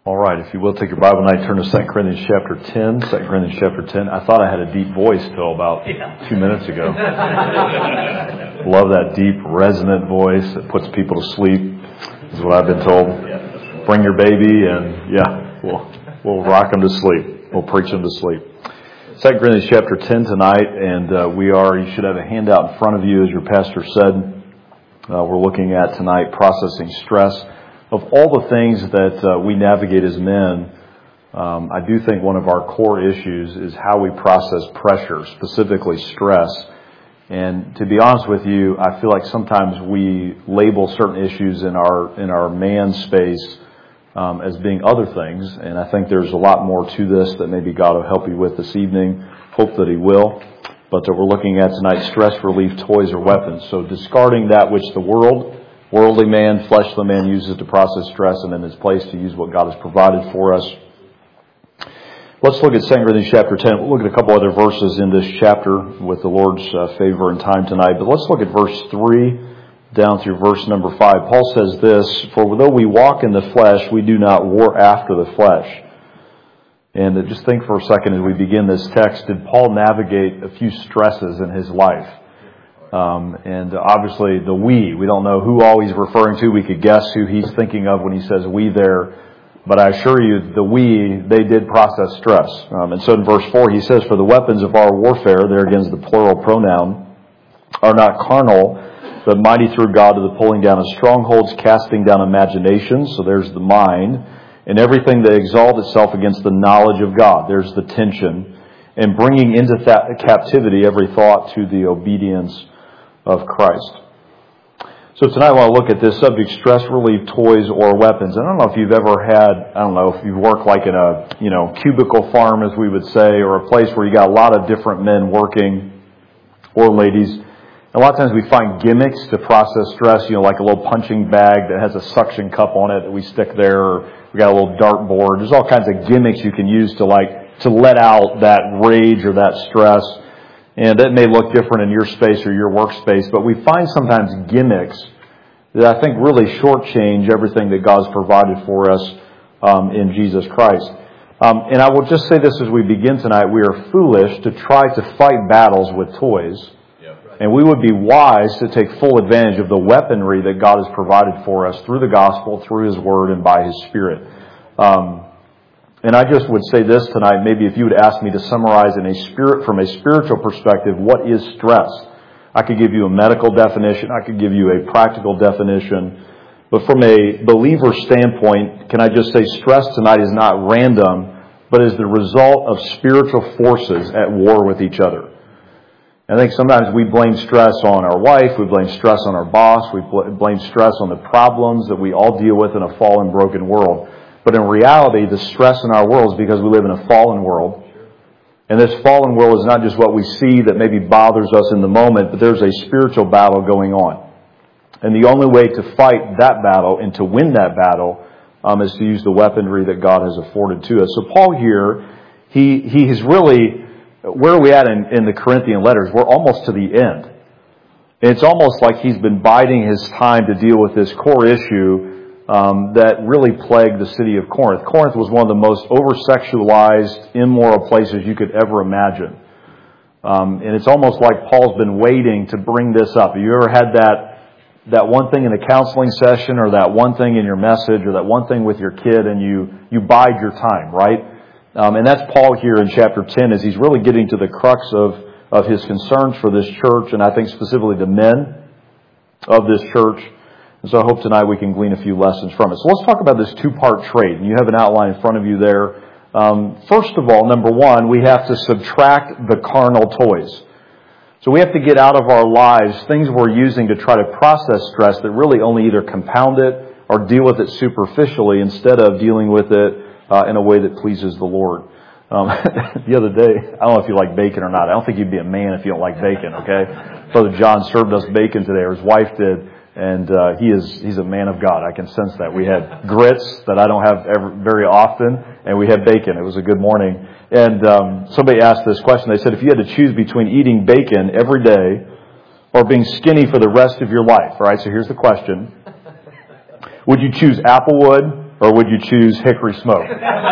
All right, if you will, take your Bible and turn to 2 Corinthians chapter 10. 2 Corinthians chapter 10. I thought I had a deep voice till about 2 minutes ago. Love that deep, resonant voice that puts people to sleep, is what I've been told. Bring your baby and, we'll rock them to sleep. We'll preach them to sleep. 2 Corinthians chapter 10 tonight, and you should have a handout in front of you, as your pastor said. We're looking at tonight processing stress. Of all the things that we navigate as men, I do think one of our core issues is how we process pressure, specifically stress. And to be honest with you, I feel like sometimes we label certain issues in our man space as being other things. And I think there's a lot more to this that maybe God will help you with this evening. Hope that He will. But we're looking at tonight stress relief toys or weapons. So discarding that which the worldly man, fleshly man uses to process stress, and in its place to use what God has provided for us. Let's look at 2 Corinthians chapter 10. We'll look at a couple other verses in this chapter with the Lord's favor and time tonight. But let's look at verse 3 down through verse number 5. Paul says this, "For though we walk in the flesh, we do not war after the flesh." And just think for a second as we begin this text, did Paul navigate a few stresses in his life? And obviously the we don't know who all he's referring to. We could guess who he's thinking of when he says we there. But I assure you, they did process stress. And so in verse 4 he says, "For the weapons of our warfare," there again is the plural pronoun, "are not carnal, but mighty through God to the pulling down of strongholds, casting down imaginations," so there's the mind, "and everything that exalts itself against the knowledge of God," there's the tension, "and bringing into captivity every thought to the obedience of Christ." So tonight I want to look at this subject, stress relief toys or weapons. And I don't know if you've ever if you've worked like in a, cubicle farm, as we would say, or a place where you got a lot of different men working, or ladies. A lot of times we find gimmicks to process stress, like a little punching bag that has a suction cup on it that we stick there, or we got a little dartboard. There's all kinds of gimmicks you can use to let out that rage or that stress. And that may look different in your space or your workspace, but we find sometimes gimmicks that I think really shortchange everything that God's provided for us in Jesus Christ. And I will just say this as we begin tonight. We are foolish to try to fight battles with toys. And we would be wise to take full advantage of the weaponry that God has provided for us through the gospel, through His Word, and by His Spirit. And I just would say this tonight, maybe if you would ask me to summarize from a spiritual perspective, what is stress? I could give you a medical definition. I could give you a practical definition. But from a believer standpoint, can I just say stress tonight is not random, but is the result of spiritual forces at war with each other. I think sometimes we blame stress on our wife, we blame stress on our boss, we blame stress on the problems that we all deal with in a fallen, broken world. But in reality, the stress in our world is because we live in a fallen world. And this fallen world is not just what we see that maybe bothers us in the moment, but there's a spiritual battle going on. And the only way to fight that battle and to win that battle is to use the weaponry that God has afforded to us. So Paul here, he's really, where are we at in the Corinthian letters? We're almost to the end. It's almost like he's been biding his time to deal with this core issue that really plagued the city of Corinth. Corinth was one of the most over-sexualized, immoral places you could ever imagine. And it's almost like Paul's been waiting to bring this up. Have you ever had that one thing in a counseling session, or that one thing in your message, or that one thing with your kid, and you bide your time, right? And that's Paul here in chapter 10, as he's really getting to the crux of his concerns for this church, and I think specifically the men of this church. And so I hope tonight we can glean a few lessons from it. So let's talk about this two-part trait. And you have an outline in front of you there. First of all, number one, we have to subtract the carnal toys. So we have to get out of our lives things we're using to try to process stress that really only either compound it or deal with it superficially, instead of dealing with it in a way that pleases the Lord. The other day, I don't know if you like bacon or not. I don't think you'd be a man if you don't like bacon, okay? Brother John served us bacon today, or his wife did. And he's a man of God. I can sense that. We had grits that I don't have very often, and we had bacon. It was a good morning. And somebody asked this question. They said, if you had to choose between eating bacon every day or being skinny for the rest of your life, all right? So here's the question: would you choose Applewood or would you choose hickory smoke?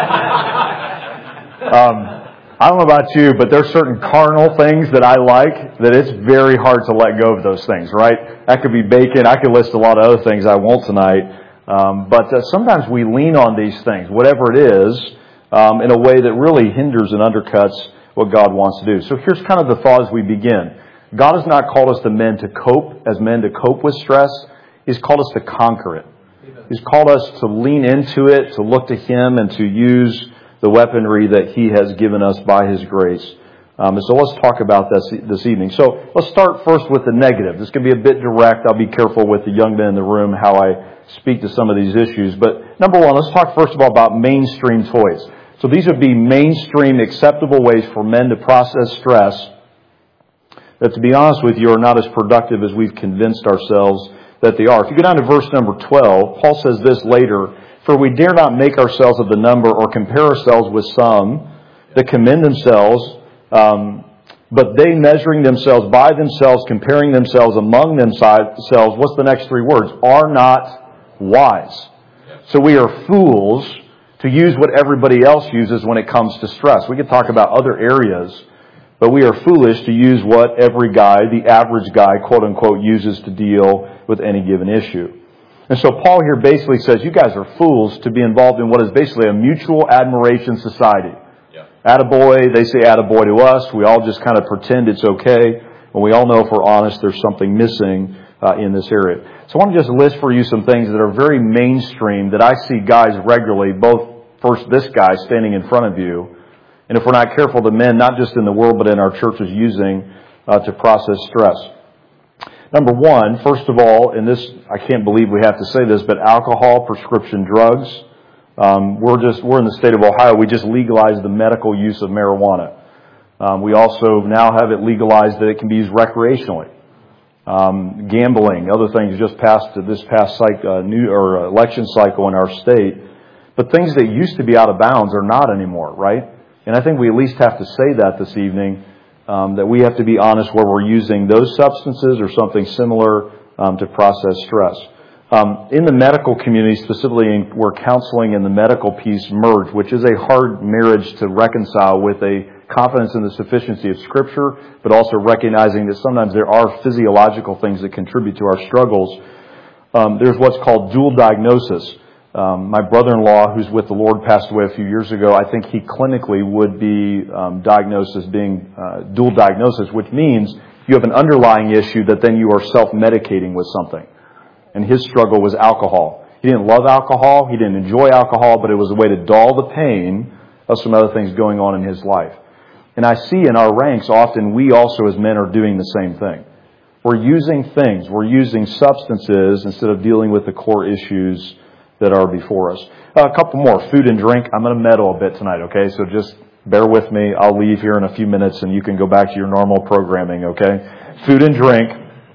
I don't know about you, but there's certain carnal things that I like that it's very hard to let go of those things, right? That could be bacon. I could list a lot of other things I won't tonight. But sometimes we lean on these things, whatever it is, in a way that really hinders and undercuts what God wants to do. So here's kind of the thought as we begin. God has not called us as men to cope with stress. He's called us to conquer it. He's called us to lean into it, to look to Him, and to use the weaponry that He has given us by His grace. So let's talk about this evening. So let's start first with the negative. This can be a bit direct. I'll be careful with the young men in the room how I speak to some of these issues. But number one, let's talk first of all about mainstream toys. So these would be mainstream acceptable ways for men to process stress that, to be honest with you, are not as productive as we've convinced ourselves that they are. If you go down to verse number 12, Paul says this later, "For we dare not make ourselves of the number or compare ourselves with some that commend themselves, but they measuring themselves by themselves, comparing themselves among themselves," what's the next three words? "Are not wise." So we are fools to use what everybody else uses when it comes to stress. We could talk about other areas, but we are foolish to use what every guy, the average guy, quote unquote, uses to deal with any given issue. And so Paul here basically says, you guys are fools to be involved in what is basically a mutual admiration society. Yeah. Attaboy, they say attaboy to us. We all just kind of pretend it's okay. And we all know, if we're honest, there's something missing in this area. So I want to just list for you some things that are very mainstream that I see guys regularly, both first this guy standing in front of you, and if we're not careful, the men, not just in the world, but in our churches, using to process stress. Number one, first of all, and this, I can't believe we have to say this, but alcohol, prescription drugs. We're in the state of Ohio. We just legalized the medical use of marijuana. We also now have it legalized that it can be used recreationally. Gambling, other things just passed this past election cycle in our state. But things that used to be out of bounds are not anymore, right? And I think we at least have to say that this evening, that we have to be honest where we're using those substances or something similar to process stress. In the medical community, specifically where counseling and the medical piece merge, which is a hard marriage to reconcile with a confidence in the sufficiency of Scripture, but also recognizing that sometimes there are physiological things that contribute to our struggles. There's what's called dual diagnosis. My brother-in-law, who's with the Lord, passed away a few years ago. I think he clinically would be diagnosed as being dual diagnosis, which means you have an underlying issue that then you are self-medicating with something. And his struggle was alcohol. He didn't love alcohol. He didn't enjoy alcohol, but it was a way to dull the pain of some other things going on in his life. And I see in our ranks often we also as men are doing the same thing. We're using things. We're using substances instead of dealing with the core issues that are before us. A couple more. Food and drink. I'm going to meddle a bit tonight, okay? So just bear with me. I'll leave here in a few minutes and you can go back to your normal programming, okay? Food and drink.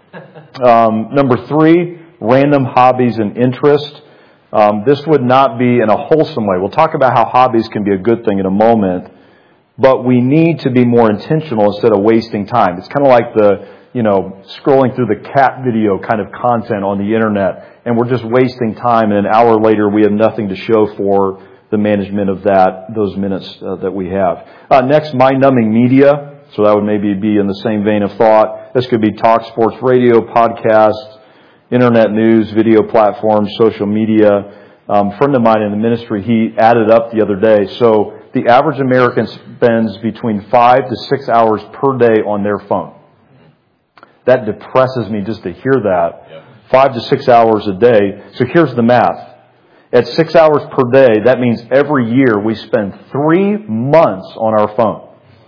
Number three, random hobbies and interest. This would not be in a wholesome way. We'll talk about how hobbies can be a good thing in a moment, but we need to be more intentional instead of wasting time. It's kind of like scrolling through the cat video kind of content on the internet, and we're just wasting time, and an hour later we have nothing to show for the management of those minutes that we have. Next, mind-numbing media. So that would maybe be in the same vein of thought. This could be talk, sports, radio, podcasts, internet news, video platforms, social media. A friend of mine in the ministry, he added up the other day. So the average American spends between 5 to 6 hours per day on their phone. That depresses me just to hear that. Yep. 5 to 6 hours a day. So here's the math. At 6 hours per day, that means every year we spend 3 months on our phone.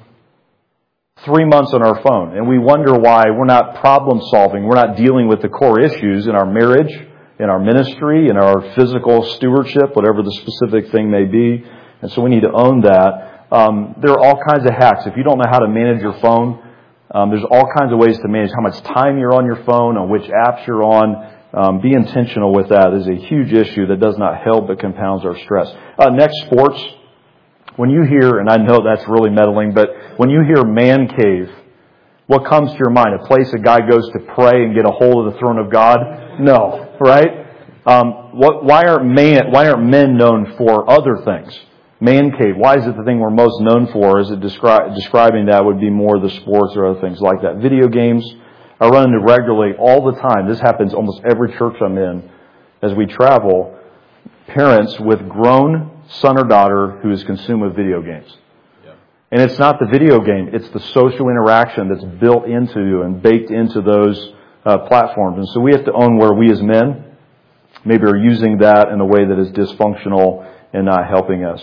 3 months on our phone. And we wonder why we're not problem solving. We're not dealing with the core issues in our marriage, in our ministry, in our physical stewardship, whatever the specific thing may be. And so we need to own that. There are all kinds of hacks. If you don't know how to manage your phone, there's all kinds of ways to manage how much time you're on your phone, on which apps you're on. Be intentional with that. It is a huge issue that does not help but compounds our stress. Next, sports. When you hear, and I know that's really meddling, but when you hear man cave, what comes to your mind? A place a guy goes to pray and get a hold of the throne of God? No, right? Why aren't men known for other things? Man cave. Why is it the thing we're most known for? Is it describing that would be more the sports or other things like that? Video games. I run into regularly all the time. This happens almost every church I'm in as we travel. Parents with grown son or daughter who is consumed with video games. Yeah. And it's not the video game. It's the social interaction that's built into and baked into those platforms. And so we have to own where we as men maybe are using that in a way that is dysfunctional and not helping us.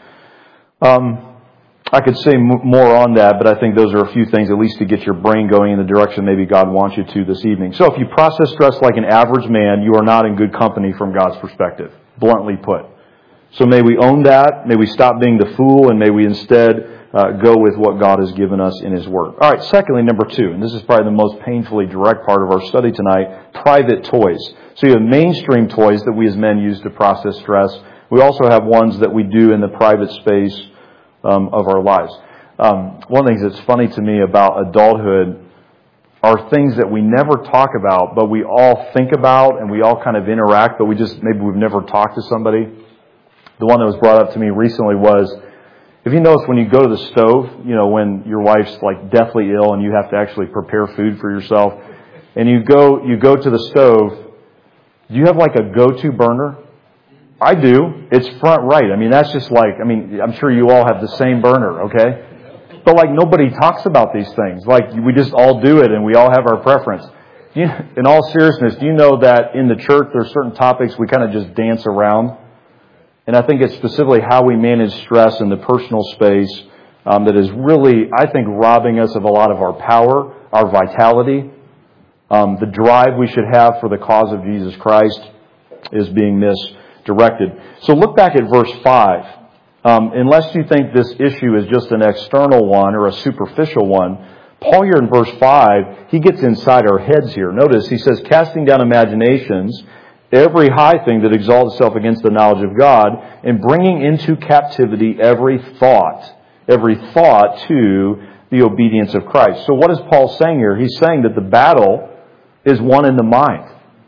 I could say more on that, but I think those are a few things at least to get your brain going in the direction maybe God wants you to this evening. So if you process stress like an average man, you are not in good company from God's perspective, bluntly put. So may we own that, may we stop being the fool, and may we instead go with what God has given us in His Word. All right, secondly, number 2, and this is probably the most painfully direct part of our study tonight, private toys. So you have mainstream toys that we as men use to process stress. We also have ones that we do in the private space of our lives. One of the things that's funny to me about adulthood are things that we never talk about, but we all think about and we all kind of interact, but maybe we've never talked to somebody. The one that was brought up to me recently was, if you notice when you go to the stove, when your wife's like deathly ill and you have to actually prepare food for yourself, and you go to the stove, do you have like a go-to burner? I do. It's front right. That's just I'm sure you all have the same burner, okay? But nobody talks about these things. We just all do it and we all have our preference. In all seriousness, do you know that in the church there's certain topics we kind of just dance around? And I think it's specifically how we manage stress in the personal space that is really, I think, robbing us of a lot of our power, our vitality. The drive we should have for the cause of Jesus Christ is being misdirected. So look back at verse 5. Unless you think this issue is just an external one or a superficial one, Paul here in verse 5, he gets inside our heads here. Notice he says, casting down imaginations, every high thing that exalts itself against the knowledge of God, and bringing into captivity every thought to the obedience of Christ. So what is Paul saying here? He's saying that the battle is won in the mind.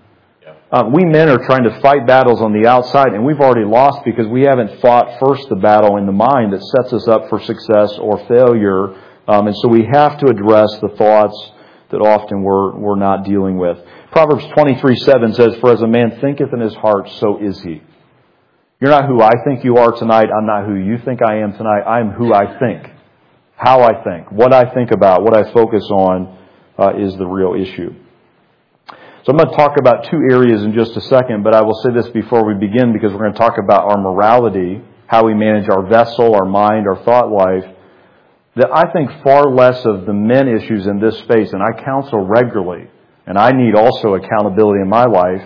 We men are trying to fight battles on the outside, and we've already lost because we haven't fought first the battle in the mind that sets us up for success or failure. And so we have to address the thoughts that often we're not dealing with. Proverbs 23:7 says, "For as a man thinketh in his heart, so is he." You're not who I think you are tonight. I'm not who you think I am tonight. I'm who I think. How I think. What I think about. What I focus on is the real issue. So I'm going to talk about 2 areas in just a second, but I will say this before we begin because we're going to talk about our morality, how we manage our vessel, our mind, our thought life, that I think far less of the men issues in this space, and I counsel regularly, and I need also accountability in my life,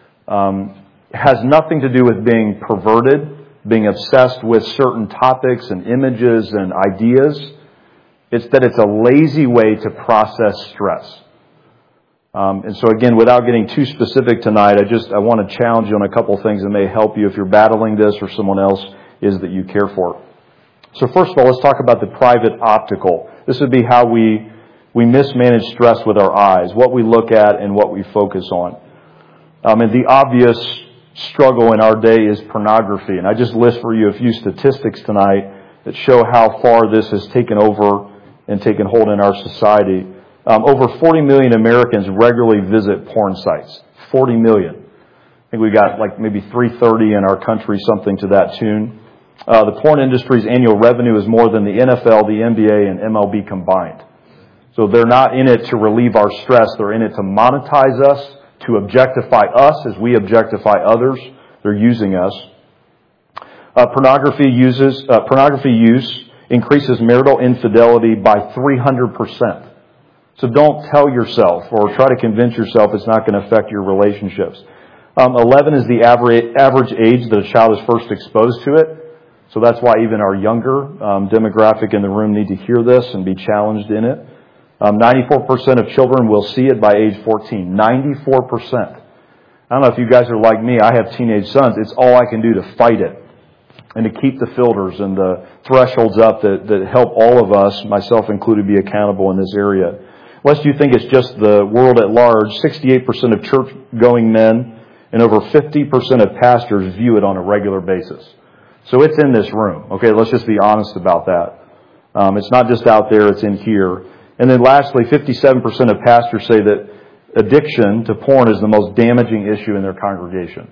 has nothing to do with being perverted, being obsessed with certain topics and images and ideas. It's that it's a lazy way to process stress. And so again, without getting too specific tonight, I want to challenge you on a couple of things that may help you if you're battling this or someone else is that you care for. So first of all, let's talk about the private optical. This would be how we mismanage stress with our eyes, what we look at and what we focus on. And the obvious struggle in our day is pornography. And I just list for you a few statistics tonight that show how far this has taken over and taken hold in our society. Over 40 million Americans regularly visit porn sites. 40 million. I think we got maybe 330 in our country, something to that tune. The porn industry's annual revenue is more than the NFL, the NBA, and MLB combined. So they're not in it to relieve our stress. They're in it to monetize us, to objectify us as we objectify others. They're using us. Pornography use increases marital infidelity by 300%. So don't tell yourself or try to convince yourself it's not going to affect your relationships. 11 is the average age that a child is first exposed to it. So that's why even our younger demographic in the room need to hear this and be challenged in it. 94% of children will see it by age 14. 94%. I don't know if you guys are like me. I have teenage sons. It's all I can do to fight it and to keep the filters and the thresholds up that help all of us, myself included, be accountable in this area. Lest you think it's just the world at large, 68% of church-going men And over 50% of pastors view it on a regular basis. So it's in this room. Okay, let's just be honest about that. It's not just out there, it's in here. And then lastly, 57% of pastors say that addiction to porn is the most damaging issue in their congregation.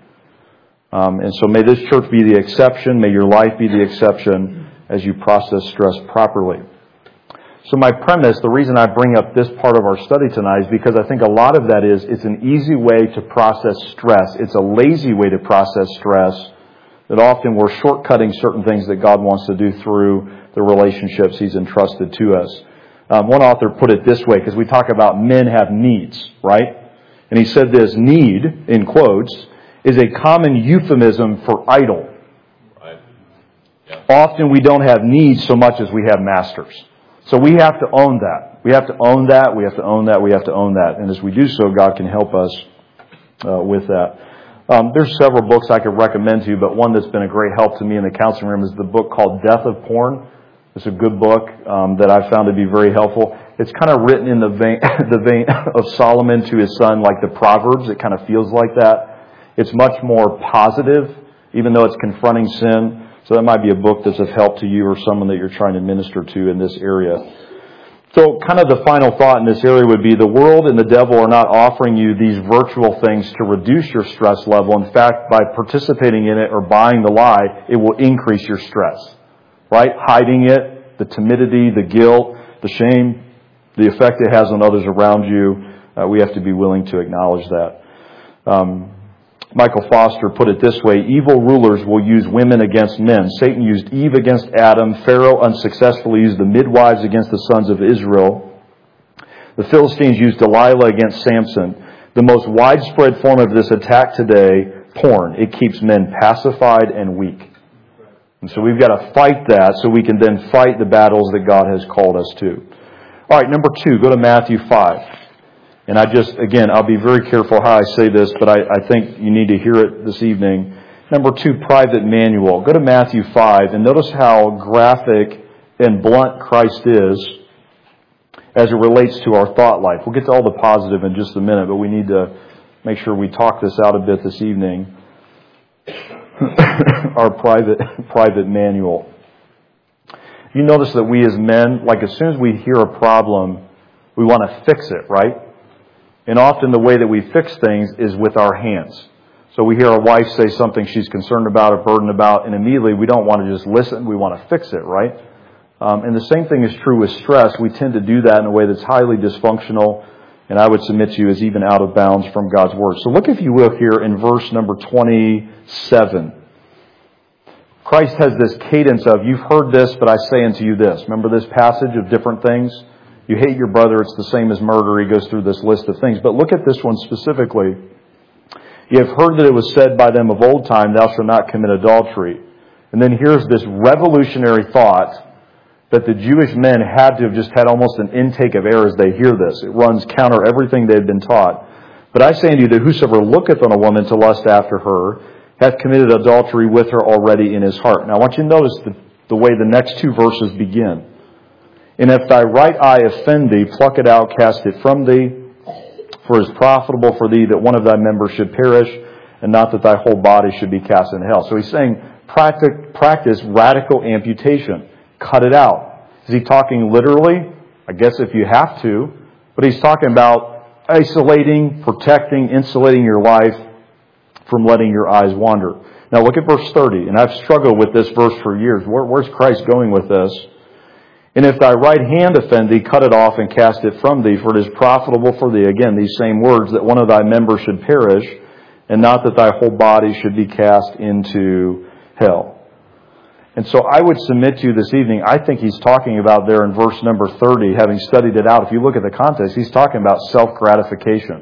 And so may this church be the exception, may your life be the exception as you process stress properly. So my premise, the reason I bring up this part of our study tonight is because I think a lot of that is it's an easy way to process stress. It's a lazy way to process stress that often we're shortcutting certain things that God wants to do through the relationships He's entrusted to us. One author put it this way, because we talk about men have needs, right? And he said this, need, in quotes, is a common euphemism for idol. Right. Yeah. Often we don't have needs so much as we have masters. So we have to own that. We have to own that. We have to own that. We have to own that. And as we do so, God can help us with that. There's several books I could recommend to you, but one that's been a great help to me in the counseling room is the book called Death of Porn. It's a good book that I found to be very helpful. It's kind of written in the vein of Solomon to his son, like the Proverbs. It kind of feels like that. It's much more positive, even though it's confronting sin. So that might be a book that's of help to you or someone that you're trying to minister to in this area. So kind of the final thought in this area would be the world and the devil are not offering you these virtual things to reduce your stress level. In fact, by participating in it or buying the lie, it will increase your stress. Right? Hiding it, the timidity, the guilt, the shame, the effect it has on others around you. We have to be willing to acknowledge that. Michael Foster put it this way, evil rulers will use women against men. Satan used Eve against Adam. Pharaoh unsuccessfully used the midwives against the sons of Israel. The Philistines used Delilah against Samson. The most widespread form of this attack today, porn. It keeps men pacified and weak. And so we've got to fight that so we can then fight the battles that God has called us to. All right, number 2, go to Matthew 5. And I'll be very careful how I say this, but I think you need to hear it this evening. Number 2, private manual. Go to Matthew 5 and notice how graphic and blunt Christ is as it relates to our thought life. We'll get to all the positive in just a minute, but we need to make sure we talk this out a bit this evening. Our private manual. You notice that we as men, like as soon as we hear a problem, we want to fix it, right? And often the way that we fix things is with our hands. So we hear a wife say something she's concerned about or burdened about, and immediately we don't want to just listen, we want to fix it, right? And the same thing is true with stress. We tend to do that in a way that's highly dysfunctional, and I would submit to you is even out of bounds from God's Word. So look, if you will, here in verse number 27. Christ has this cadence of, you've heard this, but I say unto you this. Remember this passage of different things? You hate your brother, it's the same as murder. He goes through this list of things. But look at this one specifically. You have heard that it was said by them of old time, thou shalt not commit adultery. And then here's this revolutionary thought that the Jewish men had to have just had almost an intake of air as they hear this. It runs counter everything they've been taught. But I say unto you that whosoever looketh on a woman to lust after her hath committed adultery with her already in his heart. Now I want you to notice the way the next 2 verses begin. And if thy right eye offend thee, pluck it out, cast it from thee. For it is profitable for thee that one of thy members should perish, and not that thy whole body should be cast into hell. So he's saying, practice radical amputation. Cut it out. Is he talking literally? I guess if you have to. But he's talking about isolating, protecting, insulating your life from letting your eyes wander. Now look at verse 30. And I've struggled with this verse for years. Where's Christ going with this? And if thy right hand offend thee, cut it off and cast it from thee, for it is profitable for thee, again, these same words, that one of thy members should perish, and not that thy whole body should be cast into hell. And so I would submit to you this evening, I think he's talking about there in verse number 30, having studied it out, if you look at the context, he's talking about self-gratification.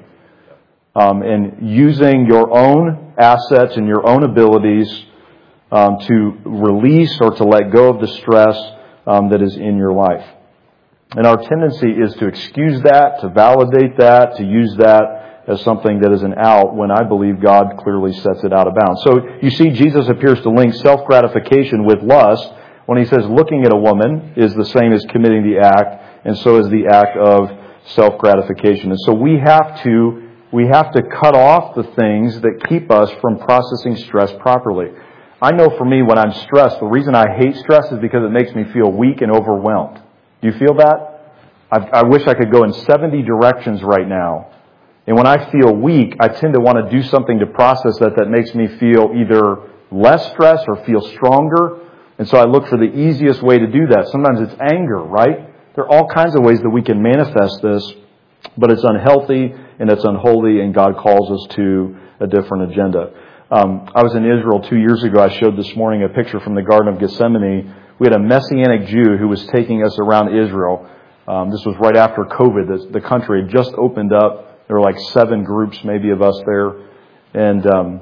And using your own assets and your own abilities to release or to let go of the stress that is in your life. And our tendency is to excuse that, to validate that, to use that as something that is an out when I believe God clearly sets it out of bounds. So you see Jesus appears to link self-gratification with lust when he says looking at a woman is the same as committing the act, and so is the act of self-gratification. And so we have to we have to cut off the things that keep us from processing stress properly. I know for me, when I'm stressed, the reason I hate stress is because it makes me feel weak and overwhelmed. Do you feel that? I wish I could go in 70 directions right now. And when I feel weak, I tend to want to do something to process that makes me feel either less stressed or feel stronger. And so I look for the easiest way to do that. Sometimes it's anger, right? There are all kinds of ways that we can manifest this, but it's unhealthy and it's unholy, and God calls us to a different agenda. I was in Israel 2 years ago. I showed this morning a picture from the Garden of Gethsemane. We had a Messianic Jew who was taking us around Israel. This was right after COVID. The country had just opened up. There were like 7 groups maybe of us there. And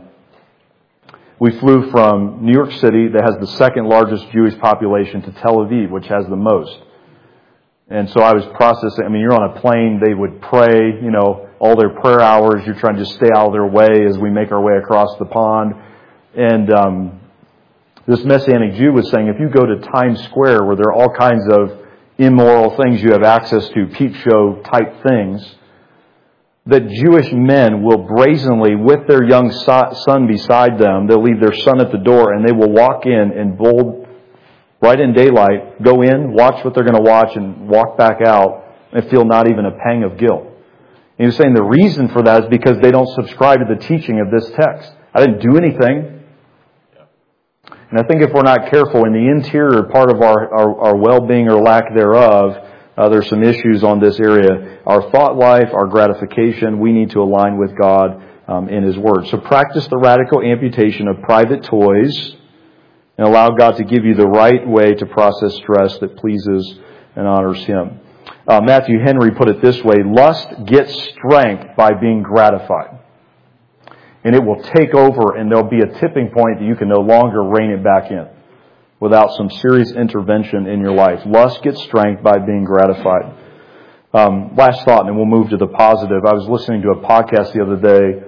we flew from New York City, that has the second largest Jewish population, to Tel Aviv, which has the most. And so I was processing. I mean, you're on a plane, they would pray, all their prayer hours. You're trying to just stay out of their way as we make our way across the pond. And this Messianic Jew was saying, if you go to Times Square, where there are all kinds of immoral things you have access to, peep show type things, that Jewish men will brazenly, with their young son beside them, they'll leave their son at the door, and they will walk in bold, right in daylight, go in, watch what they're going to watch, and walk back out and feel not even a pang of guilt. And he was saying the reason for that is because they don't subscribe to the teaching of this text. I didn't do anything. And I think if we're not careful, in the interior part of our well-being or lack thereof, there's some issues on this area. Our thought life, our gratification, we need to align with God in His Word. So practice the radical amputation of private toys and allow God to give you the right way to process stress that pleases and honors Him. Matthew Henry put it this way: lust gets strength by being gratified. And it will take over, and there'll be a tipping point that you can no longer rein it back in without some serious intervention in your life. Lust gets strength by being gratified. Last thought, and then we'll move to the positive. I was listening to a podcast the other day,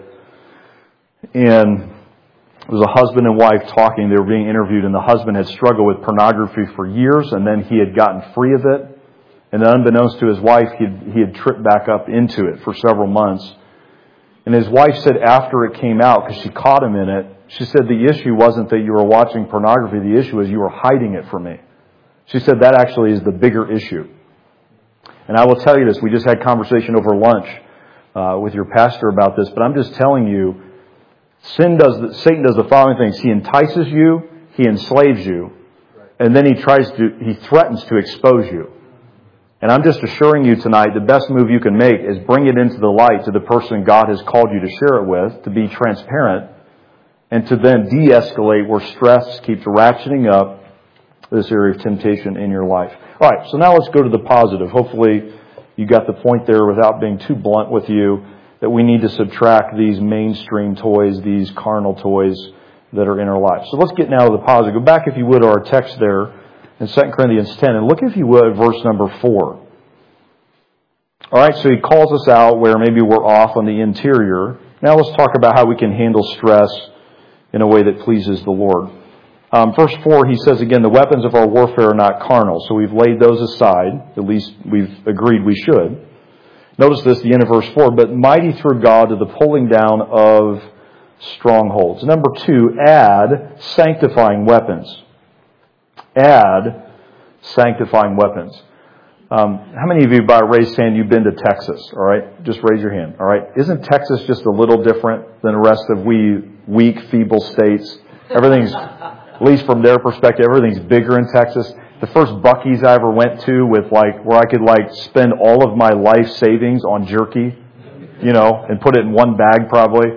and it was a husband and wife talking. They were being interviewed, and the husband had struggled with pornography for years, and then he had gotten free of it. And unbeknownst to his wife, he had tripped back up into it for several months. And his wife said after it came out, because she caught him in it, she said the issue wasn't that you were watching pornography. The issue is you were hiding it from me. She said that actually is the bigger issue. And I will tell you this. We just had conversation over lunch with your pastor about this. But I'm just telling you, Satan does the following things. He entices you. He enslaves you. And then he threatens to expose you. And I'm just assuring you tonight, the best move you can make is bring it into the light to the person God has called you to share it with, to be transparent, and to then de-escalate where stress keeps ratcheting up this area of temptation in your life. All right, so now let's go to the positive. Hopefully you got the point there without being too blunt with you, that we need to subtract these mainstream toys, these carnal toys that are in our lives. So let's get now to the positive. Go back, if you would, to our text there in 2 Corinthians 10, and look, if you would, verse number 4. All right, so he calls us out where maybe we're off on the interior. Now let's talk about how we can handle stress in a way that pleases the Lord. Verse 4, he says again, the weapons of our warfare are not carnal. So we've laid those aside. At least we've agreed we should. Notice this, the end of verse 4, but mighty through God to the pulling down of strongholds. Number 2, add sanctifying weapons. Add sanctifying weapons. How many of you, by raised hand, you've been to Texas? All right, just raise your hand. All right, isn't Texas just a little different than the rest of we weak, feeble states? Everything's, at least from their perspective, everything's bigger in Texas. The first Buc-ee's I ever went to with where I could spend all of my life savings on jerky, and put it in one bag probably.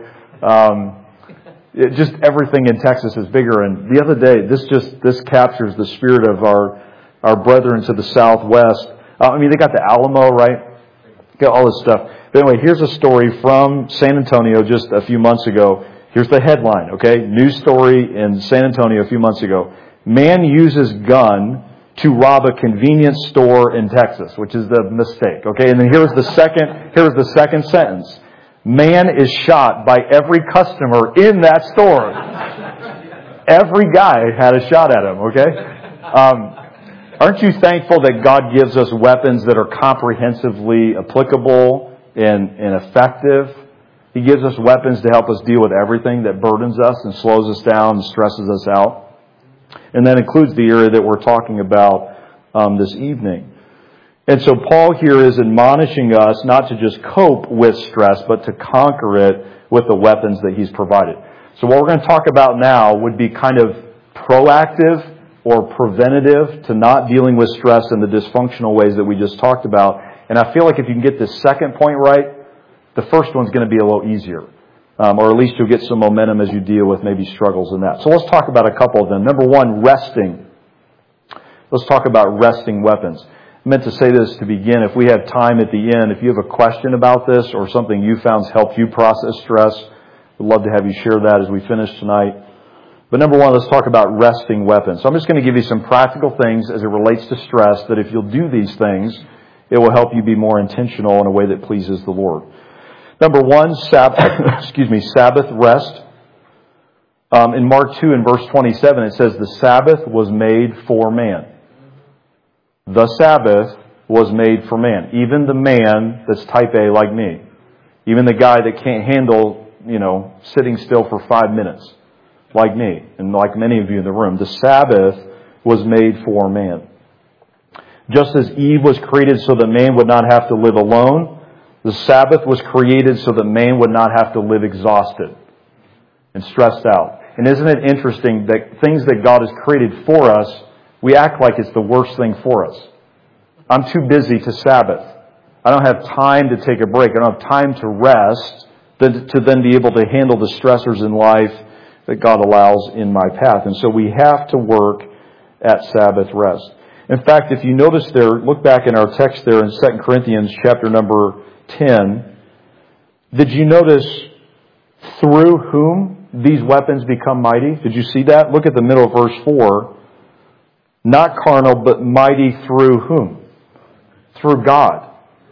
Just everything in Texas is bigger. And the other day, this captures the spirit of our brethren to the southwest. They got the Alamo, right? Got all this stuff. But anyway, here's a story from San Antonio just a few months ago. Here's the headline, okay? News story in San Antonio a few months ago. Man uses gun to rob a convenience store in Texas, which is the mistake, okay? And then here's the second sentence. Man is shot by every customer in that store. Every guy had a shot at him, okay? Aren't you thankful that God gives us weapons that are comprehensively applicable and effective? He gives us weapons to help us deal with everything that burdens us and slows us down and stresses us out. And that includes the area that we're talking about this evening. And so Paul here is admonishing us not to just cope with stress, but to conquer it with the weapons that he's provided. So what we're going to talk about now would be kind of proactive or preventative to not dealing with stress in the dysfunctional ways that we just talked about. And I feel like if you can get this second point right, the first one's going to be a little easier. Or at least you'll get some momentum as you deal with maybe struggles in that. So let's talk about a couple of them. Number one, resting. Let's talk about resting weapons. I meant to say this to begin. If we have time at the end, if you have a question about this or something you found's helped you process stress, we'd love to have you share that as we finish tonight. But number one, let's talk about resting weapons. So I'm just going to give you some practical things as it relates to stress that if you'll do these things, it will help you be more intentional in a way that pleases the Lord. Number one, Sabbath rest. In Mark 2 and verse 27, it says, the Sabbath was made for man. The Sabbath was made for man. Even the man that's type A like me. Even the guy that can't handle, sitting still for 5 minutes like me and like many of you in the room. The Sabbath was made for man. Just as Eve was created so that man would not have to live alone, the Sabbath was created so that man would not have to live exhausted and stressed out. And isn't it interesting that things that God has created for us, we act like it's the worst thing for us. I'm too busy to Sabbath. I don't have time to take a break. I don't have time to rest to then be able to handle the stressors in life that God allows in my path. And so we have to work at Sabbath rest. In fact, if you notice there, look back in our text there in 2 Corinthians chapter number 10. Did you notice through whom these weapons become mighty? Did you see that? Look at the middle of verse 4. Not carnal, but mighty through whom? Through God.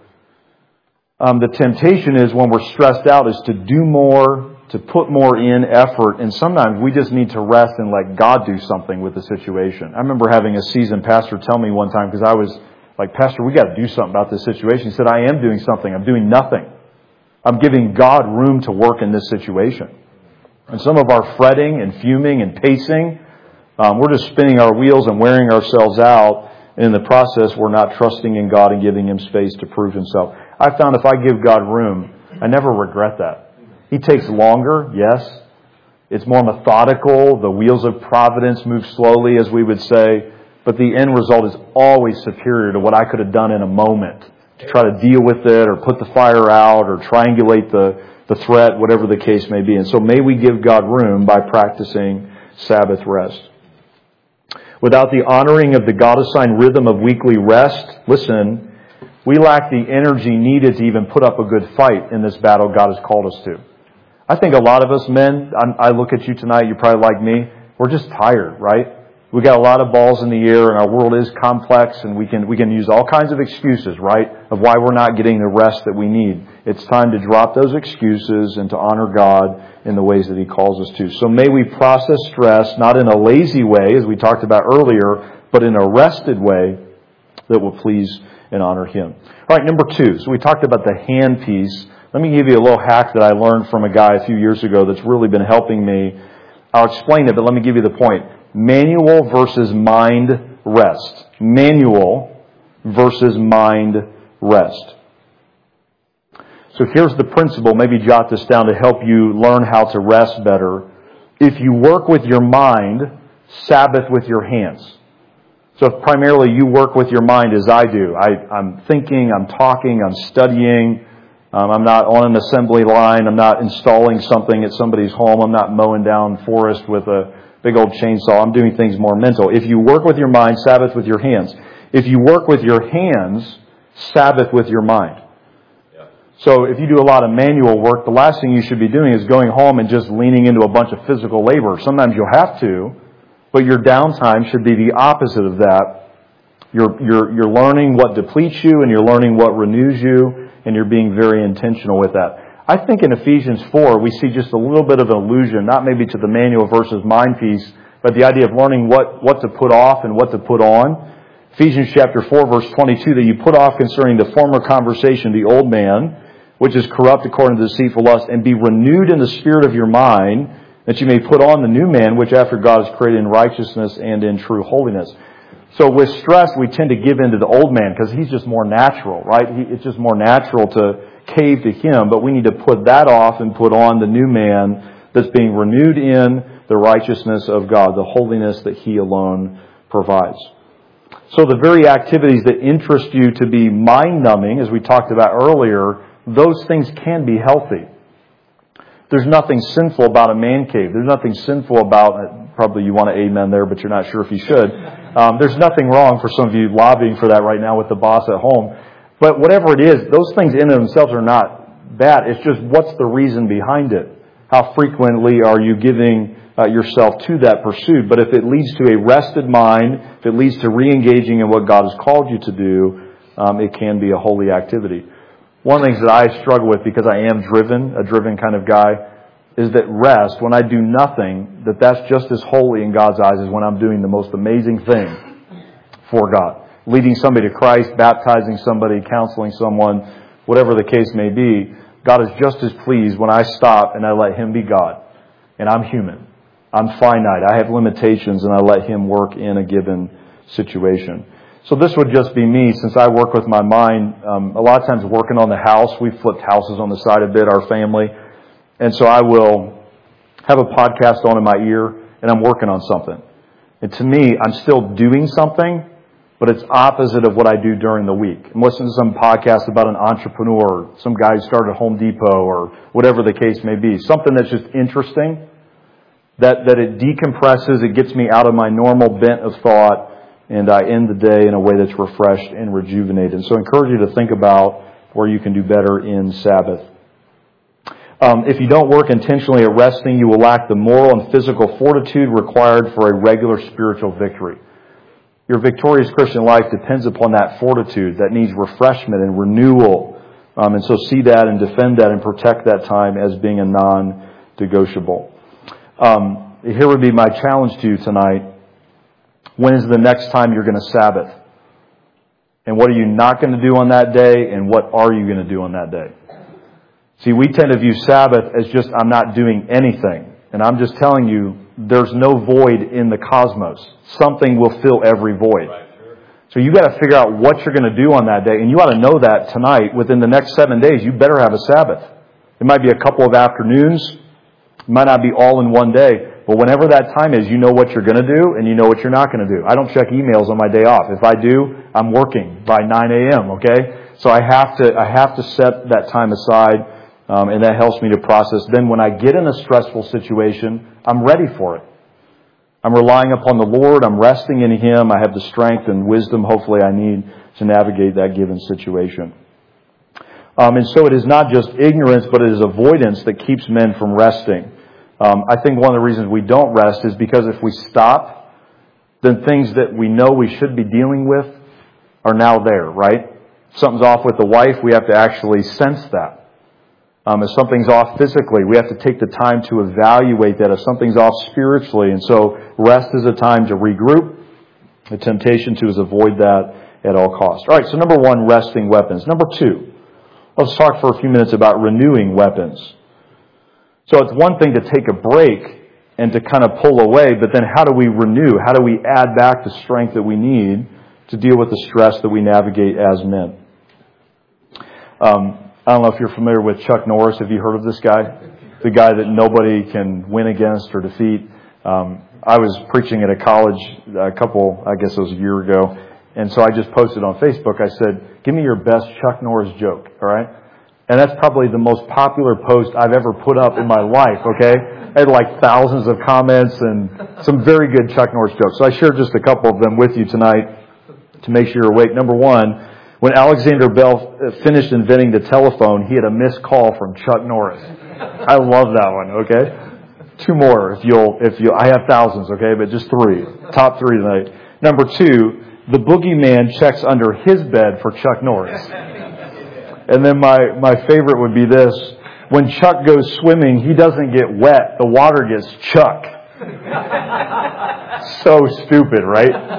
The temptation is when we're stressed out is to do more, to put more in effort, and sometimes we just need to rest and let God do something with the situation. I remember having a seasoned pastor tell me one time, because I was like, Pastor, we got to do something about this situation. He said, I am doing something. I'm doing nothing. I'm giving God room to work in this situation. And some of our fretting and fuming and pacing, we're just spinning our wheels and wearing ourselves out. And in the process, we're not trusting in God and giving Him space to prove Himself. I found if I give God room, I never regret that. He takes longer, yes. It's more methodical. The wheels of providence move slowly, as we would say. But the end result is always superior to what I could have done in a moment to try to deal with it or put the fire out or triangulate the threat, whatever the case may be. And so may we give God room by practicing Sabbath rest. Without the honoring of the God-assigned rhythm of weekly rest, listen, we lack the energy needed to even put up a good fight in this battle God has called us to. I think a lot of us men, I look at you tonight, you're probably like me, we're just tired, right? We got a lot of balls in the air and our world is complex and we can use all kinds of excuses, right, of why we're not getting the rest that we need. It's time to drop those excuses and to honor God in the ways that He calls us to. So may we process stress not in a lazy way, as we talked about earlier, but in a rested way that will please and honor Him. All right, number 2. So we talked about the hand piece. Let me give you a little hack that I learned from a guy a few years ago that's really been helping me. I'll explain it, but let me give you the point. Manual versus mind rest. Manual versus mind rest. So here's the principle. Maybe jot this down to help you learn how to rest better. If you work with your mind, Sabbath with your hands. So if primarily you work with your mind as I do. I'm thinking, I'm talking, I'm studying. I'm not on an assembly line. I'm not installing something at somebody's home. I'm not mowing down forest with a big old chainsaw. I'm doing things more mental. If you work with your mind, Sabbath with your hands. If you work with your hands, Sabbath with your mind. So if you do a lot of manual work, the last thing you should be doing is going home and just leaning into a bunch of physical labor. Sometimes you'll have to, but your downtime should be the opposite of that. You're learning what depletes you and you're learning what renews you. And you're being very intentional with that. I think in Ephesians 4, we see just a little bit of an allusion, not maybe to the manual versus mind piece, but the idea of learning what to put off and what to put on. Ephesians chapter 4, verse 22, that you put off concerning the former conversation, the old man, which is corrupt according to deceitful lust, and be renewed in the spirit of your mind, that you may put on the new man, which after God is created in righteousness and in true holiness. So with stress, we tend to give in to the old man because he's just more natural, right? It's just more natural to cave to him, but we need to put that off and put on the new man that's being renewed in the righteousness of God, the holiness that He alone provides. So the very activities that interest you to be mind-numbing, as we talked about earlier, those things can be healthy. There's nothing sinful about a man cave. There's nothing sinful about, probably you want to amen there, but you're not sure if you should. There's nothing wrong for some of you lobbying for that right now with the boss at home. But whatever it is, those things in themselves are not bad. It's just what's the reason behind it? How frequently are you giving yourself to that pursuit? But if it leads to a rested mind, if it leads to re-engaging in what God has called you to do, it can be a holy activity. One of the things that I struggle with, because I am a driven kind of guy, is that rest, when I do nothing, that's just as holy in God's eyes as when I'm doing the most amazing thing for God. Leading somebody to Christ, baptizing somebody, counseling someone, whatever the case may be. God is just as pleased when I stop and I let Him be God. And I'm human. I'm finite. I have limitations, and I let Him work in a given situation. So this would just be me, since I work with my mind, a lot of times working on the house. We've flipped houses on the side a bit, our family. And so I will have a podcast on in my ear, and I'm working on something. And to me, I'm still doing something, but it's opposite of what I do during the week. I'm listening to some podcast about an entrepreneur, some guy who started Home Depot, or whatever the case may be. Something that's just interesting, that it decompresses, it gets me out of my normal bent of thought, and I end the day in a way that's refreshed and rejuvenated. So I encourage you to think about where you can do better in Sabbath. If you don't work intentionally at resting, you will lack the moral and physical fortitude required for a regular spiritual victory. Your victorious Christian life depends upon that fortitude that needs refreshment and renewal. And so see that and defend that and protect that time as being a non-negotiable. Here would be my challenge to you tonight. When is the next time you're going to Sabbath? And what are you not going to do on that day? And what are you going to do on that day? See, we tend to view Sabbath as just, I'm not doing anything. And I'm just telling you, there's no void in the cosmos. Something will fill every void. So you got to figure out what you're going to do on that day. And you ought to know that tonight. Within the next 7 days, you better have a Sabbath. It might be a couple of afternoons. It might not be all in one day. But whenever that time is, you know what you're going to do and you know what you're not going to do. I don't check emails on my day off. If I do, I'm working by 9 a.m., okay? So I have to set that time aside, and that helps me to process. Then when I get in a stressful situation, I'm ready for it. I'm relying upon the Lord. I'm resting in Him. I have the strength and wisdom, hopefully, I need to navigate that given situation. And so it is not just ignorance, but it is avoidance that keeps men from resting. I think one of the reasons we don't rest is because if we stop, then things that we know we should be dealing with are now there, right? If something's off with the wife, we have to actually sense that. If something's off physically, we have to take the time to evaluate that. If something's off spiritually, and so rest is a time to regroup. The temptation to is avoid that at all costs. All right, so number one, resting weapons. Number two, let's talk for a few minutes about renewing weapons. So it's one thing to take a break and to kind of pull away, but then how do we renew? How do we add back the strength that we need to deal with the stress that we navigate as men? I don't know if you're familiar with Chuck Norris. Have you heard of this guy? The guy that nobody can win against or defeat. I was preaching at a college I guess it was a year ago, and so I just posted on Facebook. I said, give me your best Chuck Norris joke, all right? And that's probably the most popular post I've ever put up in my life, okay? I had like thousands of comments and some very good Chuck Norris jokes. So I shared just a couple of them with you tonight to make sure you're awake. Number one, when Alexander Bell finished inventing the telephone, he had a missed call from Chuck Norris. I love that one, okay? Two more if you'll, I have thousands, okay? But just three. Top three tonight. Number two, the boogeyman checks under his bed for Chuck Norris. And then my favorite would be this. When Chuck goes swimming, he doesn't get wet. The water gets Chuck. So stupid,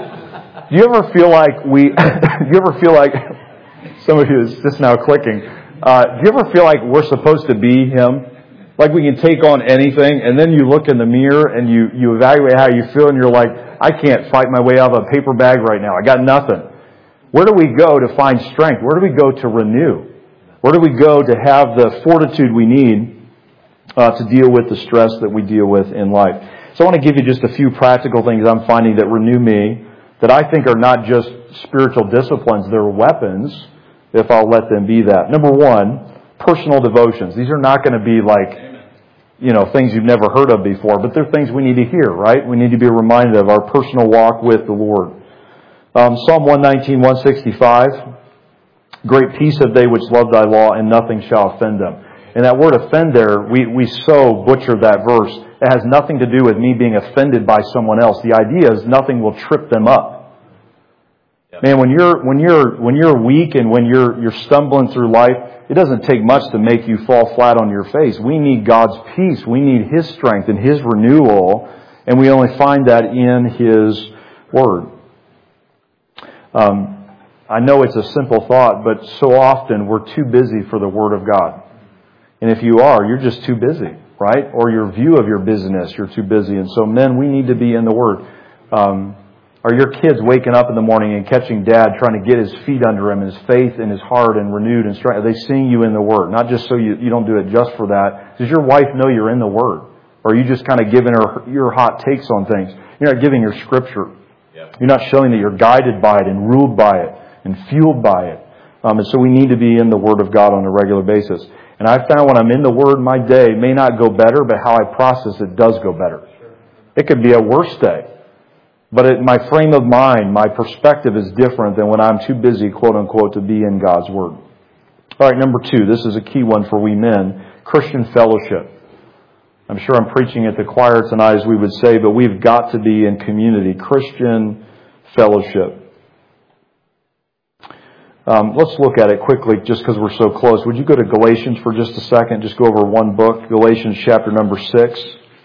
right? Do you ever feel like some of you is just now clicking. Do you ever feel like we're supposed to be Him? Like we can take on anything, and then you look in the mirror and you evaluate how you feel, and you're like, I can't fight my way out of a paper bag right now. I got nothing. Where do we go to find strength? Where do we go to renew? Where do we go to have the fortitude we need to deal with the stress that we deal with in life? So I want to give you just a few practical things I'm finding that renew me, that I think are not just spiritual disciplines, they're weapons, if I'll let them be that. Number one, personal devotions. These are not going to be like, things you've never heard of before, but they're things we need to hear, right? We need to be reminded of our personal walk with the Lord. Psalm 119, 165, great peace have they which love thy law, and nothing shall offend them. And that word offend there, we so butcher that verse. It has nothing to do with me being offended by someone else. The idea is nothing will trip them up. Yep. Man, when you're weak and when you're stumbling through life, it doesn't take much to make you fall flat on your face. We need God's peace. We need His strength and His renewal, and we only find that in His Word. I know it's a simple thought, but so often we're too busy for the Word of God. And if you are, you're just too busy, right? Or your view of your busyness, you're too busy. And so, men, we need to be in the Word. Are your kids waking up in the morning and catching Dad trying to get his feet under him, his faith in his heart and renewed and strength? Are they seeing you in the Word? Not just so you don't do it just for that. Does your wife know you're in the Word? Or are you just kind of giving her your hot takes on things? You're not giving her Scripture. Yep. You're not showing that you're guided by it and ruled by it and fueled by it. And so we need to be in the Word of God on a regular basis. And I found when I'm in the Word, my day may not go better, but how I process it does go better. It could be a worse day. But my frame of mind, my perspective is different than when I'm too busy, quote unquote, to be in God's Word. All right, number two, this is a key one for we men, Christian fellowship. I'm sure I'm preaching at the choir tonight, as we would say, but we've got to be in community, Christian fellowship. Let's look at it quickly just because we're so close. Would you go to Galatians for just a second? Just go over one book, Galatians chapter number 6.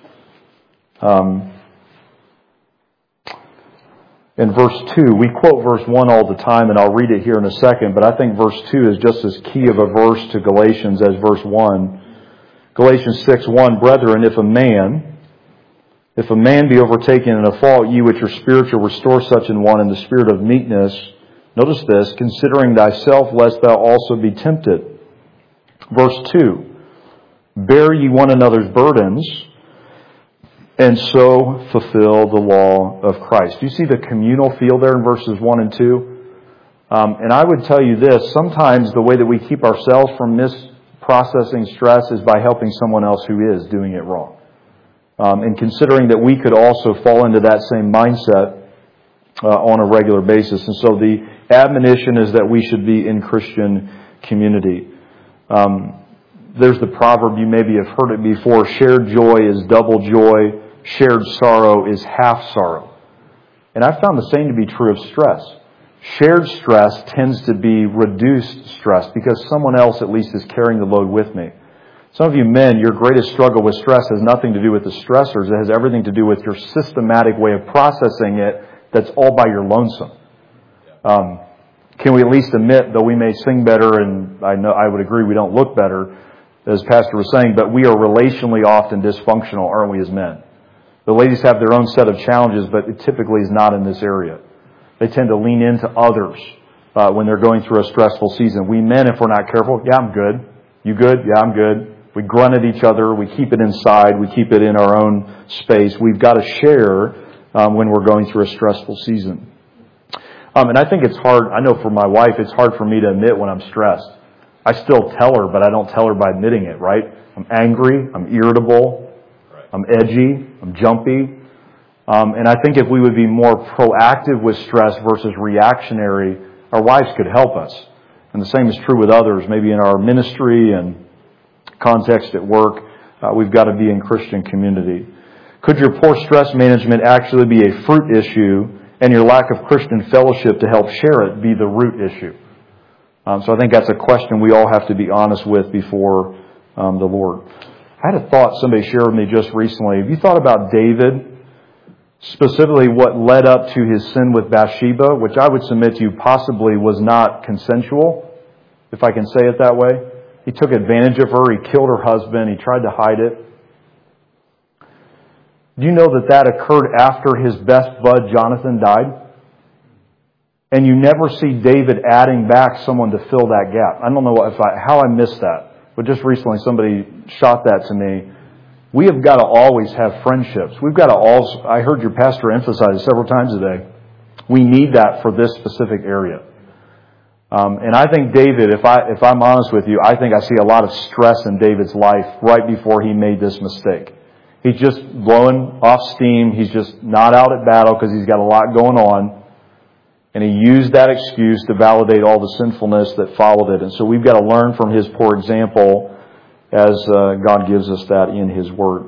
In verse 2, we quote verse 1 all the time, and I'll read it here in a second, but I think verse 2 is just as key of a verse to Galatians as verse 1. Galatians 6:1, Brethren, if a man be overtaken in a fault, ye which are spiritual, restore such an one in the spirit of meekness. Notice this, considering thyself, lest thou also be tempted. Verse 2, bear ye one another's burdens, and so fulfill the law of Christ. Do you see the communal feel there in verses 1 and 2? And I would tell you this, sometimes the way that we keep ourselves from processing stress is by helping someone else who is doing it wrong. And considering that we could also fall into that same mindset on a regular basis. And so the admonition is that we should be in Christian community. There's the proverb, you maybe have heard it before, shared joy is double joy, shared sorrow is half sorrow. And I've found the same to be true of stress. Shared stress tends to be reduced stress because someone else at least is carrying the load with me. Some of you men, your greatest struggle with stress has nothing to do with the stressors. It has everything to do with your systematic way of processing it that's all by your lonesome. Can we at least admit, though we may sing better, and I would agree we don't look better, as Pastor was saying, but we are relationally often dysfunctional, aren't we, as men? The ladies have their own set of challenges, but it typically is not in this area. They tend to lean into others when they're going through a stressful season. We men, if we're not careful, yeah, I'm good. You good? Yeah, I'm good. We grunt at each other. We keep it inside. We keep it in our own space. We've got to share when we're going through a stressful season. And I think it's hard. I know for my wife, it's hard for me to admit when I'm stressed. I still tell her, but I don't tell her by admitting it, right? I'm angry. I'm irritable. I'm edgy. I'm jumpy. And I think if we would be more proactive with stress versus reactionary, our wives could help us. And the same is true with others, maybe in our ministry and context at work. We've got to be in Christian community. Could your poor stress management actually be a fruit issue and your lack of Christian fellowship to help share it be the root issue? So I think that's a question we all have to be honest with before the Lord. I had a thought somebody shared with me just recently. Have you thought about David? Specifically what led up to his sin with Bathsheba, which I would submit to you possibly was not consensual, if I can say it that way. He took advantage of her. He killed her husband. He tried to hide it. Do you know that that occurred after his best bud, Jonathan, died? And you never see David adding back someone to fill that gap. I don't know how I missed that. But just recently somebody shot that to me. We have got to always have friendships. We've got to I heard your pastor emphasize it several times today. We need that for this specific area. And I think David, if I'm honest with you, I think I see a lot of stress in David's life right before he made this mistake. He's just blowing off steam. He's just not out at battle because he's got a lot going on. And he used that excuse to validate all the sinfulness that followed it. And so we've got to learn from his poor example as God gives us that in His Word.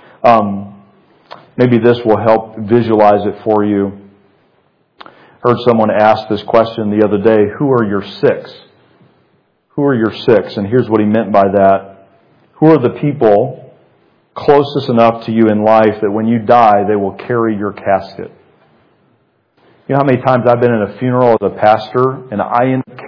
Maybe this will help visualize it for you. Heard someone ask this question the other day, who are your six? Who are your six? And here's what he meant by that. Who are the people closest enough to you in life that when you die, they will carry your casket? You know how many times I've been in a funeral as a pastor and I end up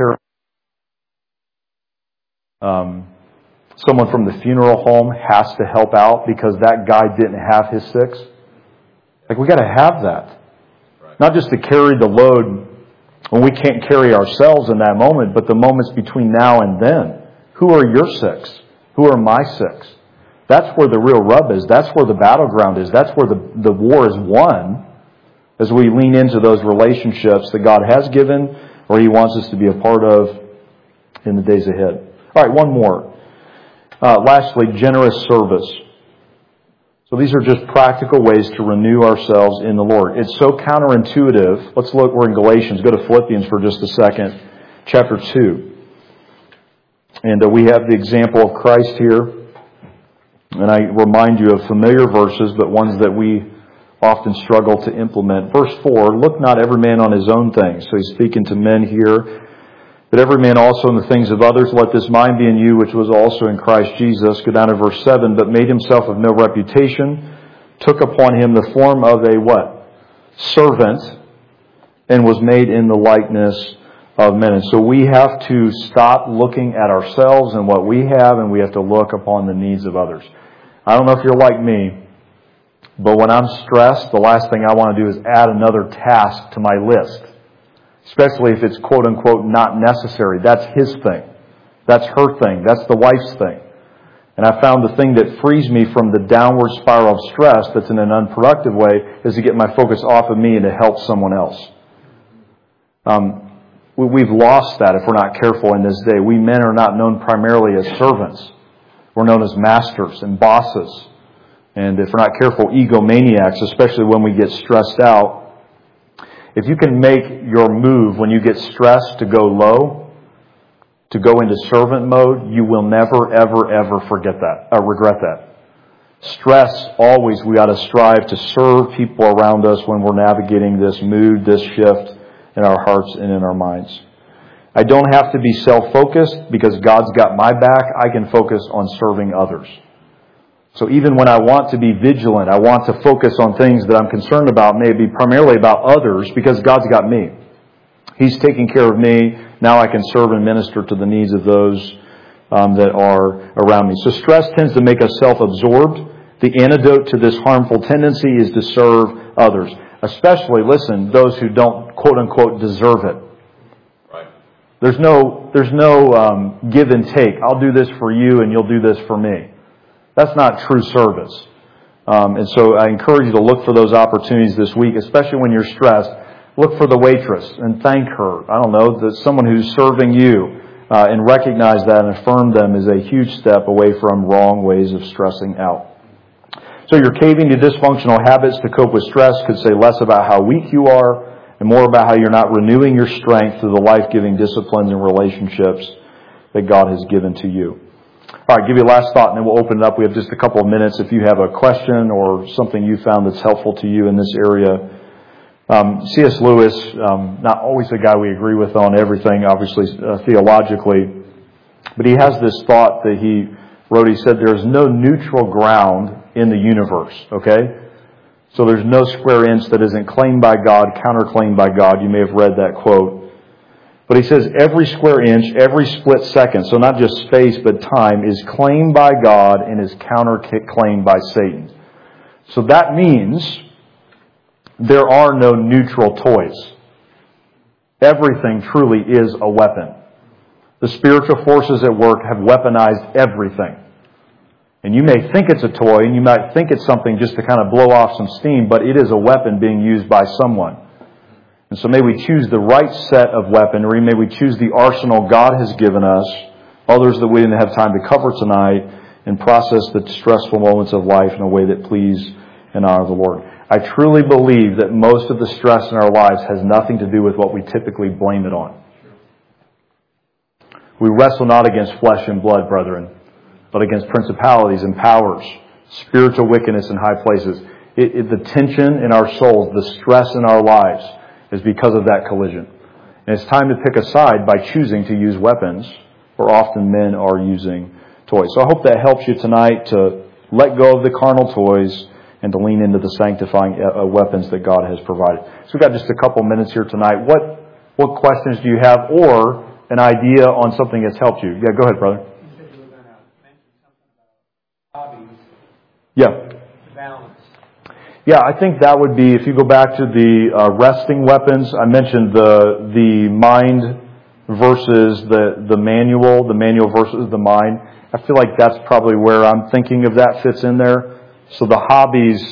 carrying someone from the funeral home has to help out because that guy didn't have his six? Like, we got to have that. Not just to carry the load when we can't carry ourselves in that moment, but the moments between now and then. Who are your six? Who are my six? That's where the real rub is. That's where the battleground is. That's where the war is won as we lean into those relationships that God has given or He wants us to be a part of in the days ahead. All right, one more. Lastly, generous service. So these are just practical ways to renew ourselves in the Lord. It's so counterintuitive. Let's look, we're in Galatians. Go to Philippians for just a second. Chapter 2. And we have the example of Christ here. And I remind you of familiar verses, but ones that we often struggle to implement. Verse 4, look not every man on his own things. So he's speaking to men here. But every man also in the things of others, let this mind be in you, which was also in Christ Jesus. Go down to verse 7. But made himself of no reputation, took upon him the form of a what? Servant, and was made in the likeness of men. And so we have to stop looking at ourselves and what we have, and we have to look upon the needs of others. I don't know if you're like me, but when I'm stressed, the last thing I want to do is add another task to my list. Especially if it's quote-unquote not necessary. That's his thing. That's her thing. That's the wife's thing. And I found the thing that frees me from the downward spiral of stress that's in an unproductive way is to get my focus off of me and to help someone else. We've lost that if we're not careful in this day. We men are not known primarily as servants. We're known as masters and bosses. And if we're not careful, egomaniacs, especially when we get stressed out. If you can make your move when you get stressed to go low, to go into servant mode, you will never, ever, ever regret that. Stress, always we ought to strive to serve people around us when we're navigating this mood, this shift in our hearts and in our minds. I don't have to be self-focused because God's got my back. I can focus on serving others. So even when I want to be vigilant, I want to focus on things that I'm concerned about, maybe primarily about others, because God's got me. He's taking care of me. Now I can serve and minister to the needs of those that are around me. So stress tends to make us self-absorbed. The antidote to this harmful tendency is to serve others. Especially, listen, those who don't, quote-unquote, deserve it. Right. There's no give and take. I'll do this for you and you'll do this for me. That's not true service. And so I encourage you to look for those opportunities this week, especially when you're stressed. Look for the waitress and thank her. I don't know, that someone who's serving you and recognize that and affirm them is a huge step away from wrong ways of stressing out. So your caving to dysfunctional habits to cope with stress could say less about how weak you are and more about how you're not renewing your strength through the life-giving disciplines and relationships that God has given to you. All right, give you a last thought and then we'll open it up. We have just a couple of minutes. If you have a question or something you found that's helpful to you in this area. C.S. Lewis, not always a guy we agree with on everything, obviously, theologically. But he has this thought that he wrote. He said, there's no neutral ground in the universe, okay? So there's no square inch that isn't claimed by God, counterclaimed by God. You may have read that quote. But he says every square inch, every split second, so not just space but time, is claimed by God and is counter-claimed by Satan. So that means there are no neutral toys. Everything truly is a weapon. The spiritual forces at work have weaponized everything. And you may think it's a toy, and you might think it's something just to kind of blow off some steam, but it is a weapon being used by someone. And so may we choose the right set of weaponry. May we choose the arsenal God has given us, others that we didn't have time to cover tonight, and process the stressful moments of life in a way that please and honor the Lord. I truly believe that most of the stress in our lives has nothing to do with what we typically blame it on. We wrestle not against flesh and blood, brethren, but against principalities and powers, spiritual wickedness in high places. The tension in our souls, the stress in our lives is because of that collision. And it's time to pick a side by choosing to use weapons, where often men are using toys. So I hope that helps you tonight to let go of the carnal toys and to lean into the sanctifying weapons that God has provided. So we've got just a couple minutes here tonight. What questions do you have, or an idea on something that's helped you? Yeah, go ahead, brother. You said you were going to mention something about hobbies. Yeah. Balance. Yeah, I think that would be, if you go back to the resting weapons, I mentioned the mind versus the manual versus the mind. I feel like that's probably where I'm thinking of that fits in there. So the hobbies,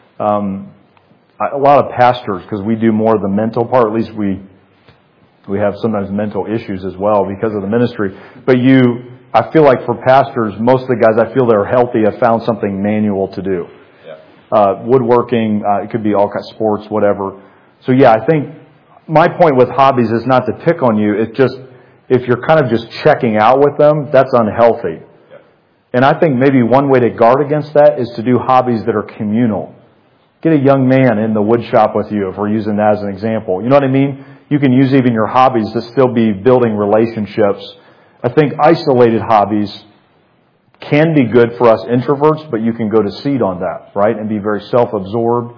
a lot of pastors, because we do more of the mental part, at least we have sometimes mental issues as well because of the ministry. But I feel like for pastors, most of the guys I feel that are healthy have found something manual to do. Woodworking, it could be all kinds of sports, whatever. So yeah, I think my point with hobbies is not to pick on you. It's just, if you're kind of just checking out with them, that's unhealthy. And I think maybe one way to guard against that is to do hobbies that are communal. Get a young man in the wood shop with you, if we're using that as an example. You know what I mean? You can use even your hobbies to still be building relationships. I think isolated hobbies can be good for us introverts, but you can go to seed on that, right? And be very self-absorbed.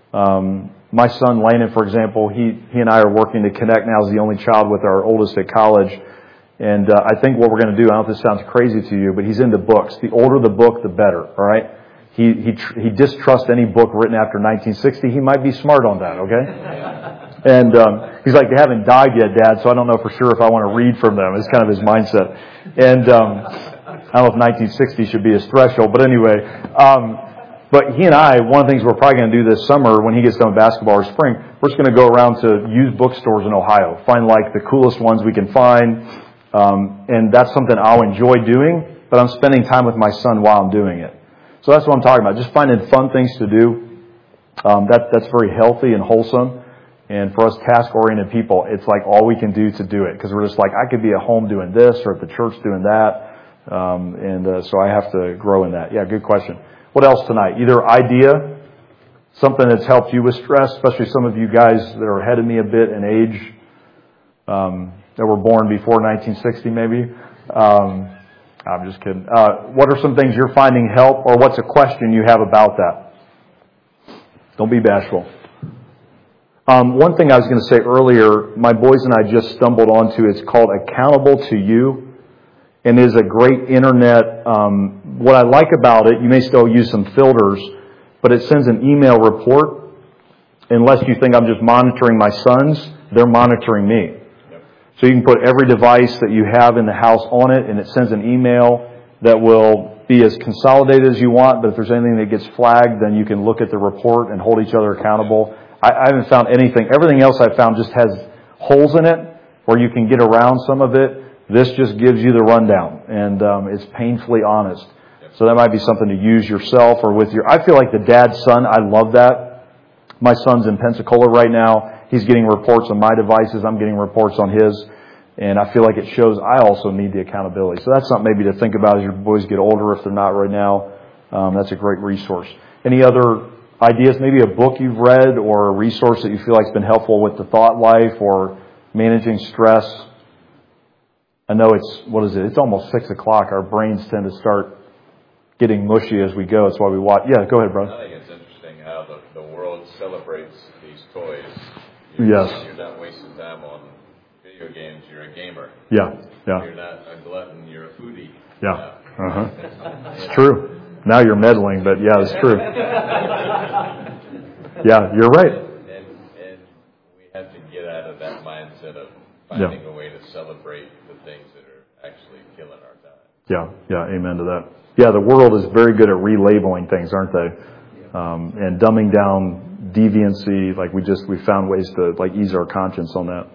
My son Landon, for example, he and I are working to connect now as the only child with our oldest at college. And I think what we're going to do, I don't know if this sounds crazy to you, but he's into books. The older the book, the better, all right? He distrusts any book written after 1960. He might be smart on that, okay? And he's like, they haven't died yet, Dad, so I don't know for sure if I want to read from them. It's kind of his mindset. And I don't know if 1960 should be his threshold, but anyway. But he and I, one of the things we're probably going to do this summer when he gets done with basketball or spring, we're just going to go around to used bookstores in Ohio, find like the coolest ones we can find. And that's something I'll enjoy doing, but I'm spending time with my son while I'm doing it. So that's what I'm talking about, just finding fun things to do. That's very healthy and wholesome. And for us task-oriented people, it's like all we can do to do it. Because we're just like, I could be at home doing this or at the church doing that. So I have to grow in that. Yeah, good question. What else tonight? Either idea, something that's helped you with stress, especially some of you guys that are ahead of me a bit in age, that were born before 1960 maybe. I'm just kidding. What are some things you're finding help, or what's a question you have about that? Don't be bashful. One thing I was going to say earlier, my boys and I just stumbled onto, it's called Accountable to You, and is a great internet. What I like about it, you may still use some filters, but it sends an email report. Unless you think I'm just monitoring my sons, they're monitoring me. So you can put every device that you have in the house on it, and it sends an email that will be as consolidated as you want, but if there's anything that gets flagged, then you can look at the report and hold each other accountable. I haven't found anything. Everything else I've found just has holes in it where you can get around some of it. This just gives you the rundown, and it's painfully honest. So that might be something to use yourself or with your... I feel like the dad son, I love that. My son's in Pensacola right now. He's getting reports on my devices. I'm getting reports on his. And I feel like it shows I also need the accountability. So that's something maybe to think about as your boys get older, if they're not right now. That's a great resource. Any other ideas? Maybe a book you've read or a resource that you feel like has been helpful with the thought life or managing stress? I know it's almost 6 o'clock. Our brains tend to start getting mushy as we go. That's why we watch. Yeah, go ahead, brother. I think it's interesting how the world celebrates these toys. Yes. You're not wasting time on video games. Yeah, yeah. You're not a glutton, you're a foodie. Yeah. Uh-huh. It's true. Now you're meddling, but yeah, it's true. Yeah, you're right. And we have to get out of that mindset of finding a way to celebrate the things that are actually killing our time. Yeah, amen to that. Yeah, the world is very good at relabeling things, aren't they? And dumbing down deviancy. Like we found ways to like ease our conscience on that.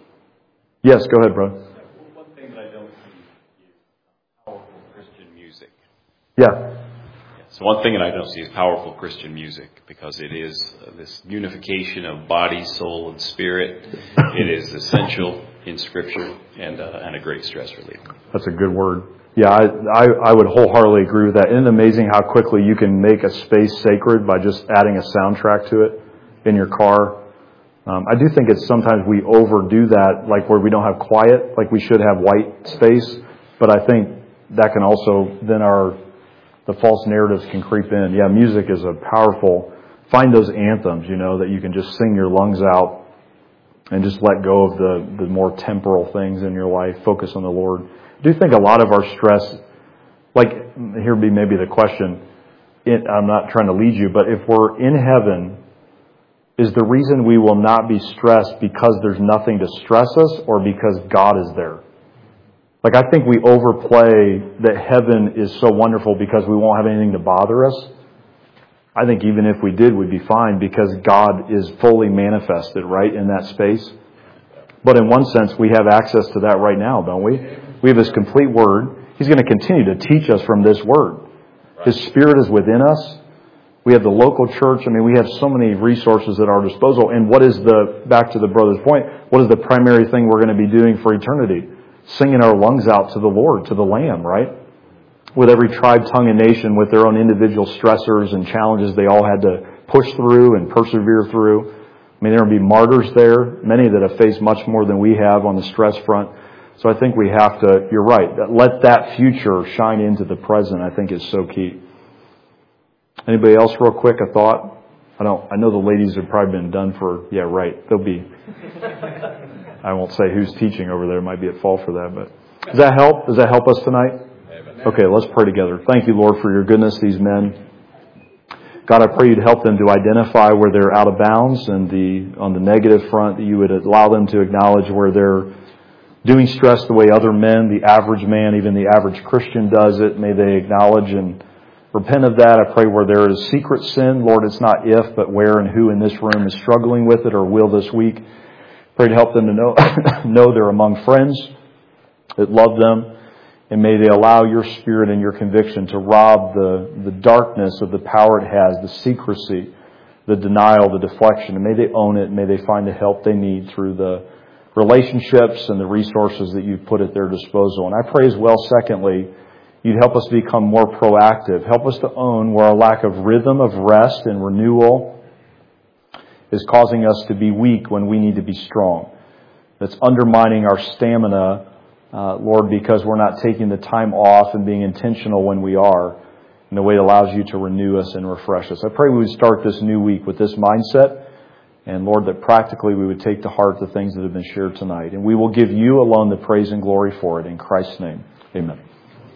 Yes, go ahead, bro. One thing that I don't see is powerful Christian music. Yeah. So one thing that I don't see is powerful Christian music, because it is this unification of body, soul, and spirit. It is essential in Scripture and a great stress reliever. That's a good word. Yeah, I would wholeheartedly agree with that. Isn't it amazing how quickly you can make a space sacred by just adding a soundtrack to it in your car? I do think it's sometimes we overdo that, like where we don't have quiet, like we should have white space. But I think that can also, then the false narratives can creep in. Yeah, music is a powerful, find those anthems, that you can just sing your lungs out and just let go of the more temporal things in your life. Focus on the Lord. I do think a lot of our stress, like, here would be maybe the question, I'm not trying to lead you, but if we're in heaven, is the reason we will not be stressed because there's nothing to stress us, or because God is there? Like, I think we overplay that heaven is so wonderful because we won't have anything to bother us. I think even if we did, we'd be fine because God is fully manifested, right, in that space. But in one sense, we have access to that right now, don't we? We have His complete Word. He's going to continue to teach us from this Word. His Spirit is within us. We have the local church. I mean, we have so many resources at our disposal. And what is back to the brother's point, what is the primary thing we're going to be doing for eternity? Singing our lungs out to the Lord, to the Lamb, right? With every tribe, tongue, and nation, with their own individual stressors and challenges they all had to push through and persevere through. I mean, there will be martyrs there, many that have faced much more than we have on the stress front. So I think we have to, you're right, let that future shine into the present, I think is so key. Anybody else real quick, a thought? I know the ladies have probably been done for, yeah, right. They'll be, I won't say who's teaching over there, might be at fault for that, but does that help? Does that help us tonight? Okay, let's pray together. Thank you, Lord, for your goodness, these men. God, I pray you'd help them to identify where they're out of bounds, and on the negative front, that you would allow them to acknowledge where they're doing stress the way other men, the average man, even the average Christian does it. May they acknowledge and repent of that. I pray where there is secret sin, Lord, it's not if, but where and who in this room is struggling with it or will this week. Pray to help them to know they're among friends that love them. And may they allow your Spirit and your conviction to rob the darkness of the power it has, the secrecy, the denial, the deflection. And may they own it. And may they find the help they need through the relationships and the resources that you've put at their disposal. And I pray as well, secondly, you'd help us become more proactive. Help us to own where our lack of rhythm of rest and renewal is causing us to be weak when we need to be strong. That's undermining our stamina, Lord, because we're not taking the time off and being intentional when we are, in a way that allows you to renew us and refresh us. I pray we would start this new week with this mindset, and Lord, that practically we would take to heart the things that have been shared tonight. And we will give you alone the praise and glory for it. In Christ's name, amen.